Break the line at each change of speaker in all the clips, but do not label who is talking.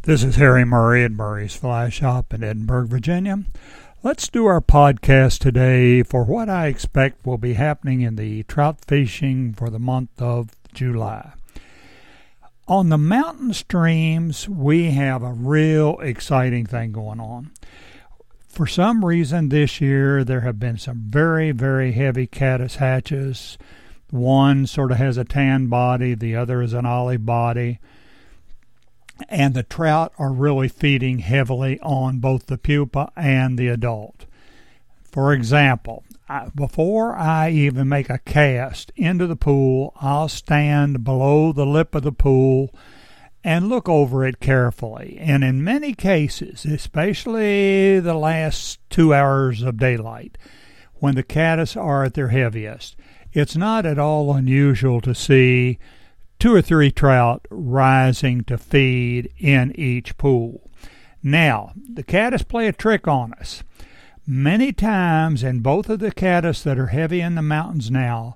This is Harry Murray at Murray's Fly Shop in Edinburgh, Virginia. Let's do our podcast today for what I expect will be happening in the trout fishing for the month of July. On the mountain streams, we have a real exciting thing going on. For some reason this year, there have been some very, very heavy caddis hatches. One sort of has a tan body, the other is an olive body. And the trout are really feeding heavily on both the pupa and the adult. For example, before I even make a cast into the pool, I'll stand below the lip of the pool and look over it carefully. And in many cases, especially the last 2 hours of daylight, when the caddis are at their heaviest, it's not at all unusual to see 2 or 3 trout rising to feed in each pool. Now, the caddis play a trick on us. Many times in both of the caddis that are heavy in the mountains now,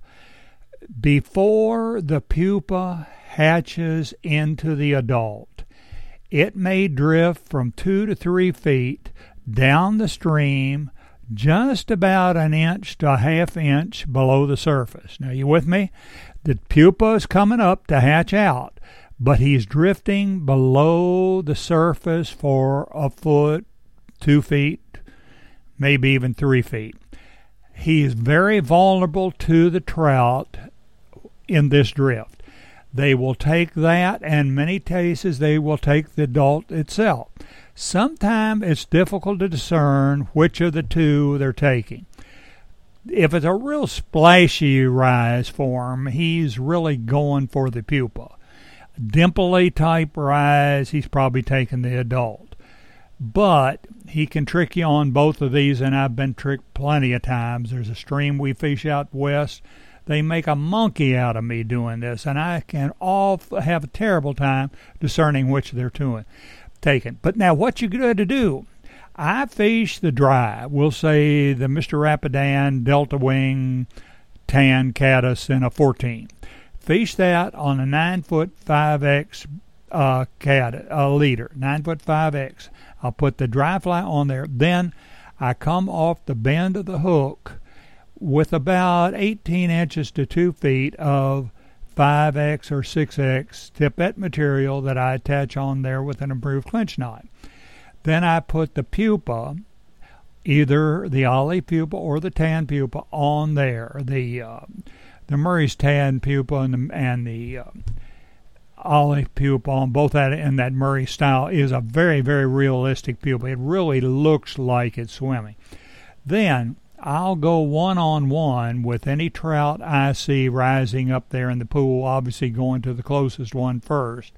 before the pupa hatches into the adult, it may drift from 2 to 3 feet down the stream, just about an inch to a half inch below the surface. Now, you with me? The pupa is coming up to hatch out, but he's drifting below the surface for a foot, 2 feet, maybe even 3 feet. He is very vulnerable to the trout in this drift. They will take that, and in many cases they will take the adult itself. Sometimes it's difficult to discern which of the two they're taking. If it's a real splashy rise for him, he's really going for the pupa. Dimply type rise, he's probably taking the adult. But he can trick you on both of these, and I've been tricked plenty of times. There's a stream we fish out west. They make a monkey out of me doing this, and I can all have a terrible time discerning which they're taking. But now what you got to do? I fish the dry, we'll say the Mr. Rapidan Delta Wing tan caddis in a 14. Fish that on a 9-foot 5X leader, 9-foot 5X. I'll put the dry fly on there. Then I come off the bend of the hook with about 18 inches to 2 feet of 5X or 6X tippet material that I attach on there with an improved clinch knot. Then I put the pupa, either the olive pupa or the tan pupa, on there. The Murray's tan pupa and the olive pupa on both that in that Murray style is a very, very realistic pupa. It really looks like it's swimming. Then I'll go one-on-one with any trout I see rising up there in the pool, obviously going to the closest one first.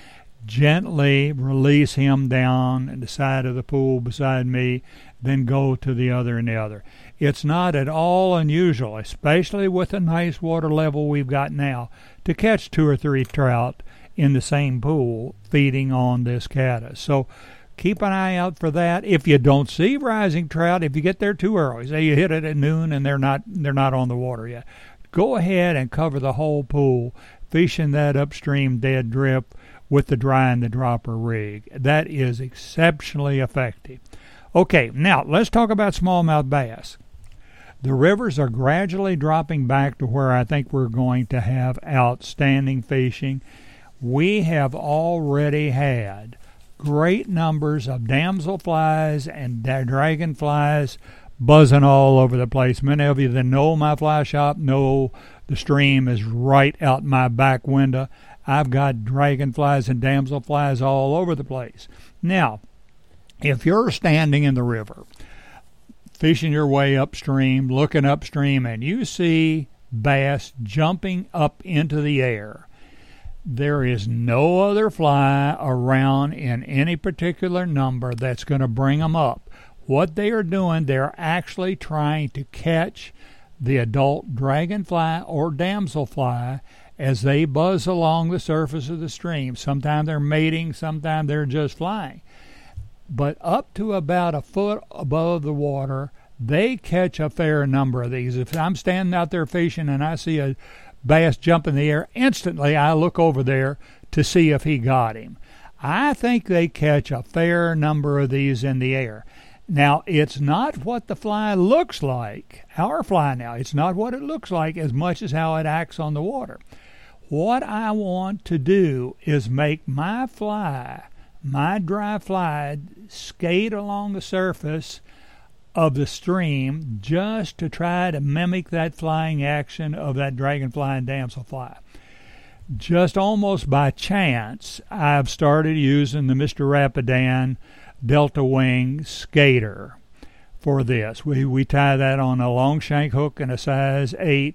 Gently release him down at the side of the pool beside me, then go to the other and the other. It's not at all unusual, especially with the nice water level we've got now, to catch 2 or 3 trout in the same pool feeding on this caddis. So keep an eye out for that. If you don't see rising trout, if you get there too early, say you hit it at noon and they're not on the water yet, go ahead and cover the whole pool, fishing that upstream dead drift with the dry and the dropper rig. That is exceptionally effective. Okay, now let's talk about smallmouth bass. The rivers are gradually dropping back to where I think we're going to have outstanding fishing. We have already had great numbers of damselflies and dragonflies buzzing all over the place. Many of you that know my fly shop know the stream is right out my back window. I've got dragonflies and damselflies all over the place. Now, if you're standing in the river, fishing your way upstream, looking upstream, and you see bass jumping up into the air, there is no other fly around in any particular number that's going to bring them up. What they are doing, they're actually trying to catch the adult dragonfly or damselfly as they buzz along the surface of the stream. Sometimes they're mating, sometimes they're just flying. But up to about a foot above the water, they catch a fair number of these. If I'm standing out there fishing and I see a bass jump in the air, instantly I look over there to see if he got him. I think they catch a fair number of these in the air. Now, it's not what the fly looks like, our fly now, it's not what it looks like as much as how it acts on the water. What I want to do is make my fly, my dry fly, skate along the surface of the stream just to try to mimic that flying action of that dragonfly and damselfly. Just almost by chance, I've started using the Mr. Rapidan Delta Wing Skater for this. We tie that on a long shank hook and a size 8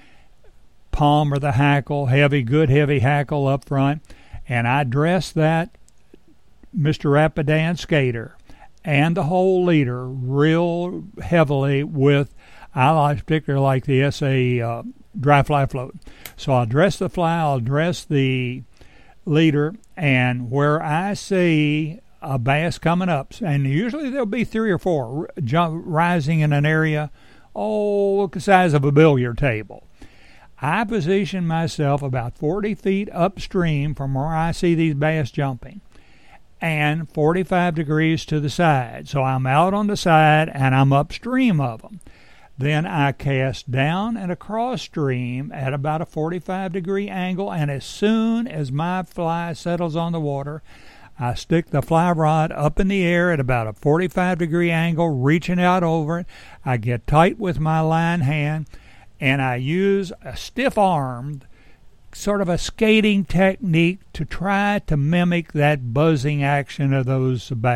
palm or the hackle, good heavy hackle up front, and I dress that Mr. Rapidan Skater and the whole leader real heavily with, I particularly like the SA dry fly float. So I'll dress the fly, I'll dress the leader, and where I see a bass coming up, and usually there'll be 3 or 4 rising in an area, the size of a billiard table. I position myself about 40 feet upstream from where I see these bass jumping and 45 degrees to the side. So I'm out on the side and I'm upstream of them. Then I cast down and across stream at about a 45-degree angle, and as soon as my fly settles on the water, I stick the fly rod up in the air at about a 45-degree angle, reaching out over it. I get tight with my line hand, and I use a stiff-armed, sort of a skating technique to try to mimic that buzzing action of those of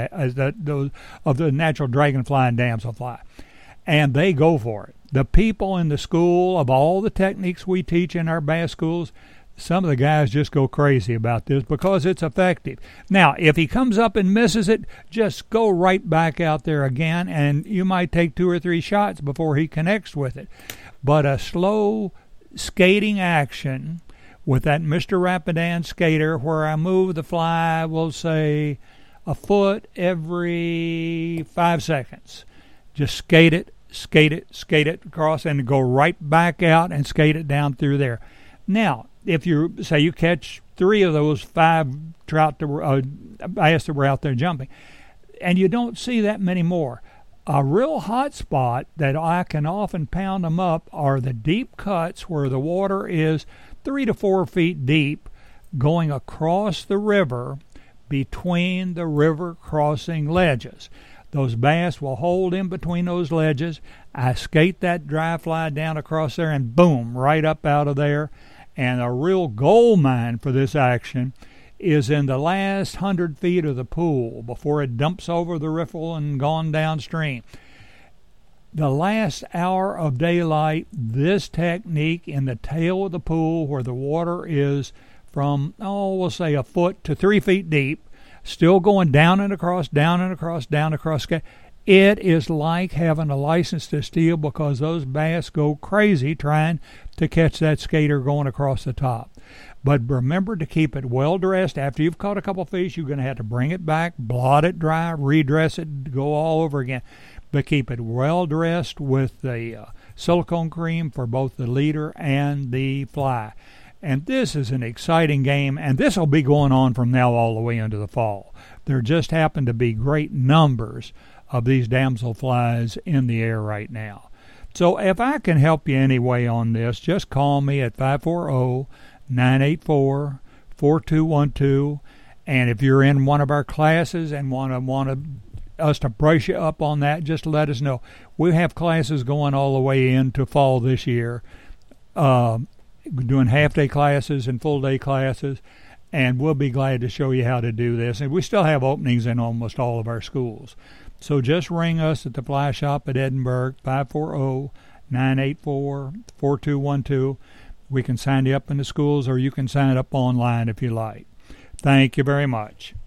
the natural dragonfly and damselfly. And they go for it. The people in the school, of all the techniques we teach in our bass schools, some of the guys just go crazy about this because it's effective. Now, if he comes up and misses it, just go right back out there again, and you might take 2 or 3 shots before he connects with it. But a slow skating action with that Mr. Rapidan Skater, where I move the fly, we'll say, a foot every 5 seconds. Just skate it across, and go right back out and skate it down through there. Now, if you say you catch 3 of those 5 bass that were out there jumping, and you don't see that many more, a real hot spot that I can often pound them up are the deep cuts where the water is 3 to 4 feet deep, going across the river between the river crossing ledges. Those bass will hold in between those ledges. I skate that dry fly down across there and boom, right up out of there. And a real gold mine for this action is in the last 100 feet of the pool before it dumps over the riffle and gone downstream. The last hour of daylight, this technique in the tail of the pool where the water is from, we'll say a foot to 3 feet deep, still going down and across, down and across, down across. It is like having a license to steal because those bass go crazy trying to catch that skater going across the top. But remember to keep it well dressed. After you've caught a couple fish, you're going to have to bring it back, blot it dry, redress it, go all over again. But keep it well dressed with the silicone cream for both the leader and the fly. And this is an exciting game, and this will be going on from now all the way into the fall. There just happen to be great numbers of these damselflies in the air right now. So if I can help you anyway on this, just call me at 540-984-4212. And if you're in one of our classes and want us to brush you up on that, just let us know. We have classes going all the way into fall this year, doing half-day classes and full-day classes, and we'll be glad to show you how to do this. And we still have openings in almost all of our schools. So just ring us at the Fly Shop at Edinburgh, 540-984-4212. We can sign you up in the schools, or you can sign up online if you like. Thank you very much.